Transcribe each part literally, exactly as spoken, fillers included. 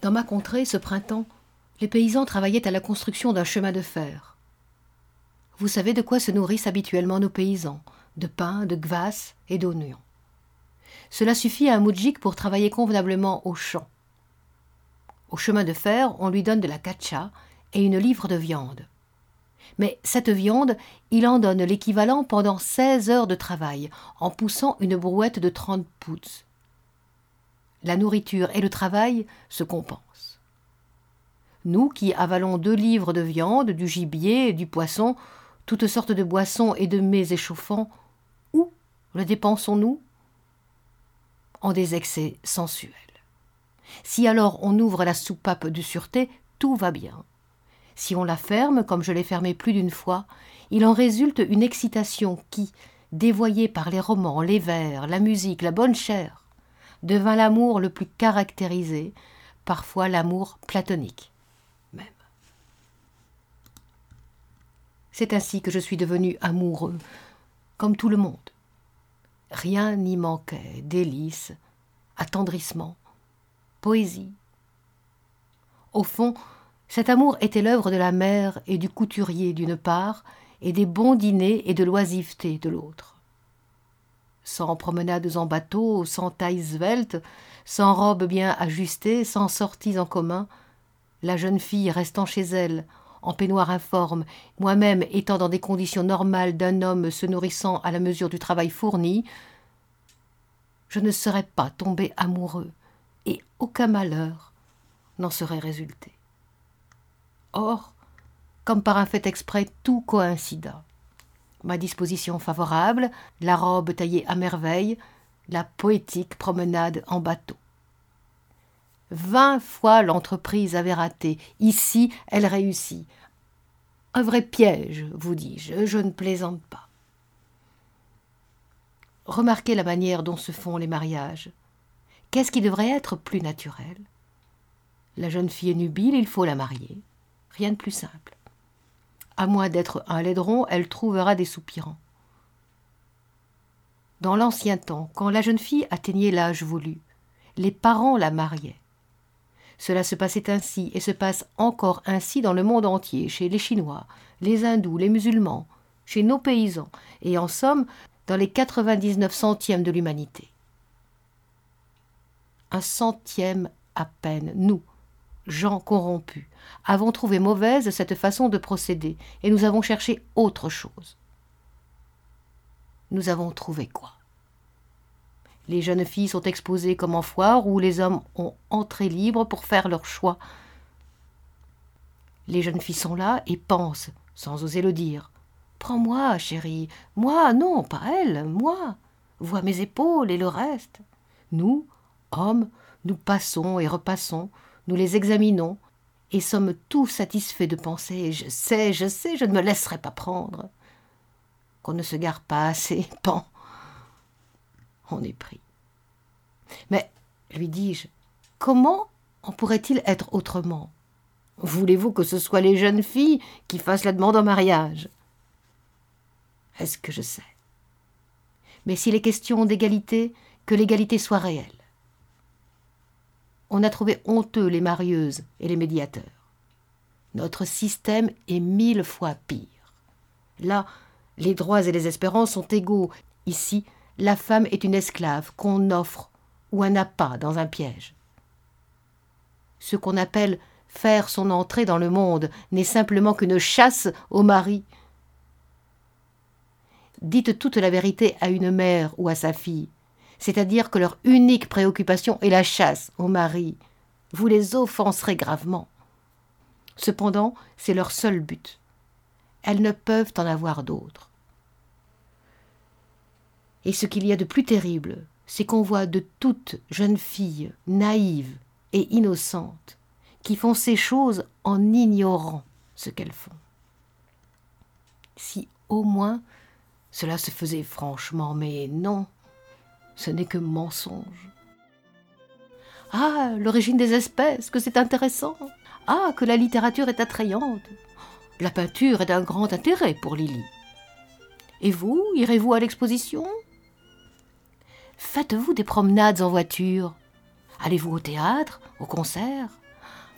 Dans ma contrée, ce printemps, les paysans travaillaient à la construction d'un chemin de fer. Vous savez de quoi se nourrissent habituellement nos paysans, de pain, de kvass et d'oignons. Cela suffit à un moudjik pour travailler convenablement au champ. Au chemin de fer, on lui donne de la katcha et une livre de viande. Mais cette viande, il en donne l'équivalent pendant seize heures de travail, en poussant une brouette de trente pouces. La nourriture et le travail se compensent. Nous qui avalons deux livres de viande, du gibier, du poisson, toutes sortes de boissons et de mets échauffants, où le dépensons-nous ? En des excès sensuels. Si alors on ouvre la soupape de sûreté, tout va bien. Si on la ferme, comme je l'ai fermée plus d'une fois, il en résulte une excitation qui, dévoyée par les romans, les vers, la musique, la bonne chair, devint l'amour le plus caractérisé, parfois l'amour platonique même. C'est ainsi que je suis devenu amoureux, comme tout le monde. Rien n'y manquait, délices, attendrissement, poésie. Au fond, cet amour était l'œuvre de la mère et du couturier d'une part, et des bons dîners et de l'oisiveté de l'autre. Sans promenades en bateau, sans taille svelte, sans robes bien ajustées, sans sorties en commun, la jeune fille restant chez elle, en peignoir informe, moi-même étant dans des conditions normales d'un homme se nourrissant à la mesure du travail fourni, je ne serais pas tombé amoureux, et aucun malheur n'en serait résulté. Or, comme par un fait exprès, tout coïncida. Ma disposition favorable, la robe taillée à merveille, la poétique promenade en bateau. Vingt fois l'entreprise avait raté. Ici, elle réussit. Un vrai piège, vous dis-je, je ne plaisante pas. Remarquez la manière dont se font les mariages. Qu'est-ce qui devrait être plus naturel ? La jeune fille est nubile, il faut la marier. Rien de plus simple. À moins d'être un laidron, elle trouvera des soupirants. Dans l'ancien temps, quand la jeune fille atteignait l'âge voulu, les parents la mariaient. Cela se passait ainsi et se passe encore ainsi dans le monde entier, chez les Chinois, les Hindous, les musulmans, chez nos paysans et en somme dans les quatre-vingt-dix-neuf centièmes de l'humanité. Un centième à peine, nous, gens corrompus, avons trouvé mauvaise cette façon de procéder et nous avons cherché autre chose. Nous avons trouvé quoi ? Les jeunes filles sont exposées comme en foire où les hommes ont entrée libre pour faire leur choix. Les jeunes filles sont là et pensent, sans oser le dire. « Prends-moi, chérie. Moi, non, pas elle, moi. Vois mes épaules et le reste. » Nous, hommes, nous passons et repassons, nous les examinons et sommes tous satisfaits de penser « Je sais, je sais, je ne me laisserai pas prendre. » Qu'on ne se gare pas assez, pan. On est pris. Mais, lui dis-je, comment en pourrait-il être autrement ? Voulez-vous que ce soit les jeunes filles qui fassent la demande en mariage ? Est-ce que je sais ? Mais s'il est question d'égalité, que l'égalité soit réelle. On a trouvé honteux les marieuses et les médiateurs. Notre système est mille fois pire. Là, les droits et les espérances sont égaux. Ici, la femme est une esclave qu'on offre ou un appât dans un piège. Ce qu'on appelle faire son entrée dans le monde n'est simplement qu'une chasse au mari. Dites toute la vérité à une mère ou à sa fille, c'est-à-dire que leur unique préoccupation est la chasse au mari. Vous les offenserez gravement. Cependant, c'est leur seul but. Elles ne peuvent en avoir d'autre. Et ce qu'il y a de plus terrible, c'est qu'on voit de toutes jeunes filles naïves et innocentes qui font ces choses en ignorant ce qu'elles font. Si au moins cela se faisait franchement, mais non, ce n'est que mensonge. Ah, l'origine des espèces, que c'est intéressant. Ah, que la littérature est attrayante. La peinture est d'un grand intérêt pour Lily. Et vous, irez-vous à l'exposition ? Faites-vous des promenades en voiture ? Allez-vous au théâtre, au concert ?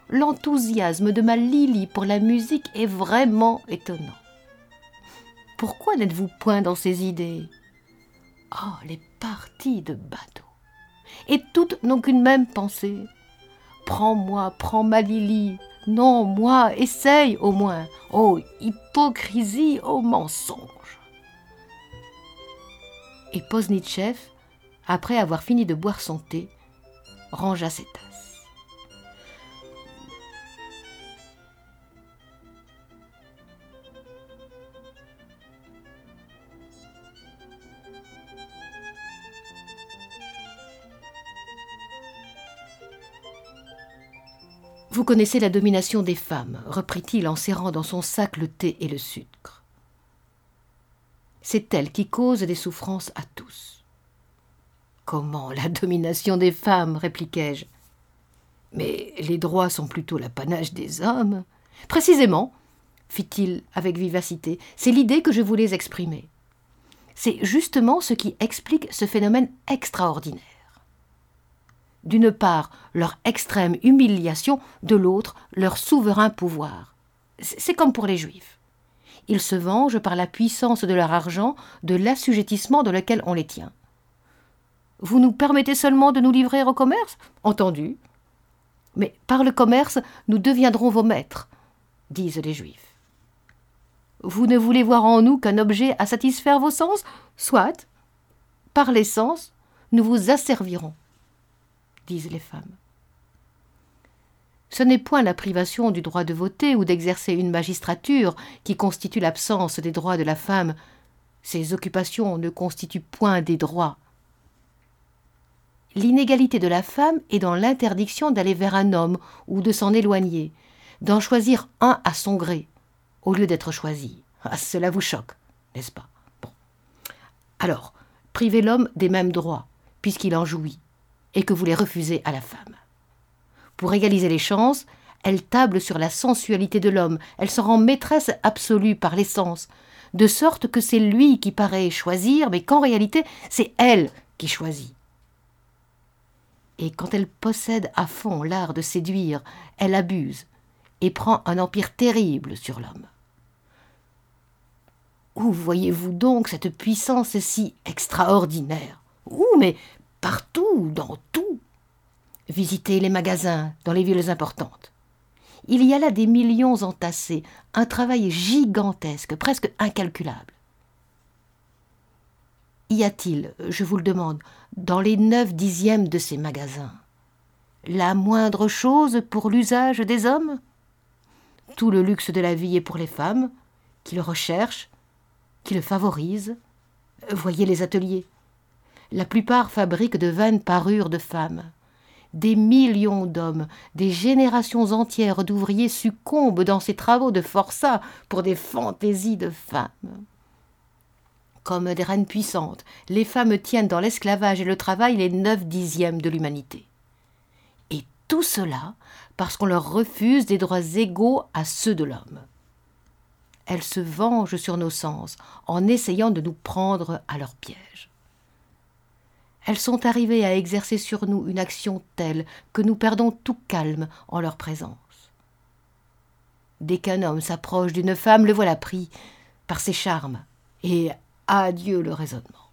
l'enthousiasme de ma Lily pour la musique est vraiment étonnant. Pourquoi n'êtes-vous point dans ces idées? Oh, les parties de bateau! Et toutes n'ont qu'une même pensée. Prends-moi, prends ma Lily. Non, moi, essaye au moins. Oh, hypocrisie, oh mensonge! Et Posnitchev, après avoir fini de boire son thé, rangea ses tasses. Vous connaissez la domination des femmes, reprit-il en serrant dans son sac le thé et le sucre. C'est elle qui cause des souffrances à tous. Comment la domination des femmes, répliquai-je. Mais les droits sont plutôt l'apanage des hommes. Précisément, fit-il avec vivacité, c'est l'idée que je voulais exprimer. C'est justement ce qui explique ce phénomène extraordinaire. D'une part, leur extrême humiliation, de l'autre, leur souverain pouvoir. C'est comme pour les Juifs. Ils se vengent par la puissance de leur argent de l'assujettissement dans lequel on les tient. Vous nous permettez seulement de nous livrer au commerce? Entendu. Mais par le commerce, nous deviendrons vos maîtres, disent les Juifs. Vous ne voulez voir en nous qu'un objet à satisfaire vos sens? Soit. Par les sens, nous vous asservirons, disent les femmes. Ce n'est point la privation du droit de voter ou d'exercer une magistrature qui constitue l'absence des droits de la femme. Ces occupations ne constituent point des droits. L'inégalité de la femme est dans l'interdiction d'aller vers un homme ou de s'en éloigner, d'en choisir un à son gré, au lieu d'être choisi. Ah, cela vous choque, n'est-ce pas? Bon. Alors, privez l'homme des mêmes droits, puisqu'il en jouit, et que vous les refusez à la femme. Pour égaliser les chances, elle table sur la sensualité de l'homme, elle s'en rend maîtresse absolue par l'essence, de sorte que c'est lui qui paraît choisir, mais qu'en réalité, c'est elle qui choisit. Et quand elle possède à fond l'art de séduire, elle abuse et prend un empire terrible sur l'homme. Où voyez-vous donc cette puissance si extraordinaire? Où, mais partout, dans tout. Visitez les magasins dans les villes importantes. Il y a là des millions entassés, un travail gigantesque, presque incalculable. Y a-t-il, je vous le demande, dans les neuf dixièmes de ces magasins, la moindre chose pour l'usage des hommes? Tout le luxe de la vie est pour les femmes, qui le recherchent, qui le favorisent. Voyez les ateliers. La plupart fabriquent de vaines parures de femmes. Des millions d'hommes, des générations entières d'ouvriers succombent dans ces travaux de forçat pour des fantaisies de femmes. Comme des reines puissantes, les femmes tiennent dans l'esclavage et le travail les neuf dixièmes de l'humanité. Et tout cela parce qu'on leur refuse des droits égaux à ceux de l'homme. Elles se vengent sur nos sens en essayant de nous prendre à leur piège. Elles sont arrivées à exercer sur nous une action telle que nous perdons tout calme en leur présence. Dès qu'un homme s'approche d'une femme, le voilà pris par ses charmes, et adieu le raisonnement.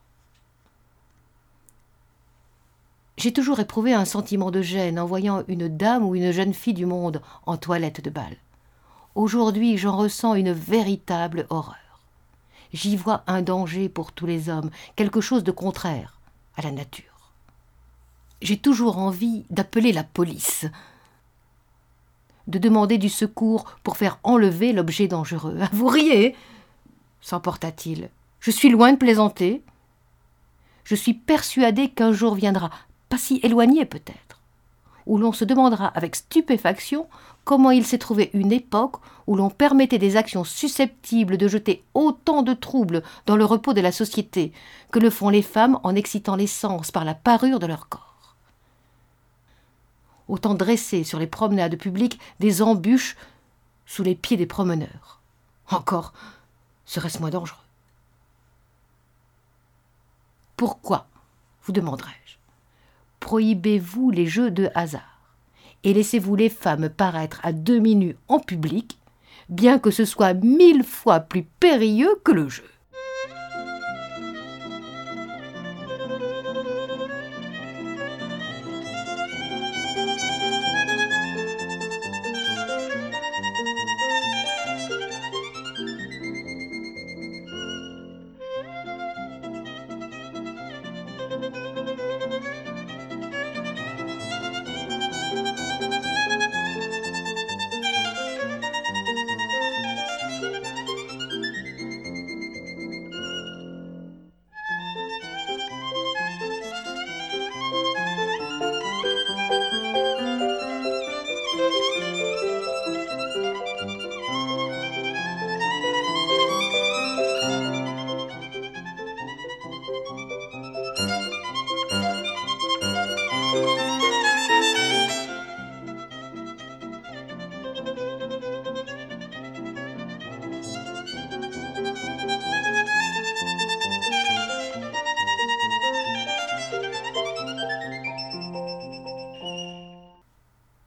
J'ai toujours éprouvé un sentiment de gêne en voyant une dame ou une jeune fille du monde en toilette de bal. Aujourd'hui, j'en ressens une véritable horreur. J'y vois un danger pour tous les hommes, quelque chose de contraire à la nature. J'ai toujours envie d'appeler la police, de demander du secours pour faire enlever l'objet dangereux. « Vous riez » s'emporta-t-il. « Je suis loin de plaisanter. Je suis persuadé qu'un jour viendra, pas si éloigné peut-être, où l'on se demandera avec stupéfaction comment il s'est trouvé une époque où l'on permettait des actions susceptibles de jeter autant de troubles dans le repos de la société que le font les femmes en excitant les sens par la parure de leur corps. Autant dresser sur les promenades publiques des embûches sous les pieds des promeneurs. Encore serait-ce moins dangereux. Pourquoi, vous demanderai-je, prohibez-vous les jeux de hasard? et laissez-vous les femmes paraître à demi nues en public, bien que ce soit mille fois plus périlleux que le jeu.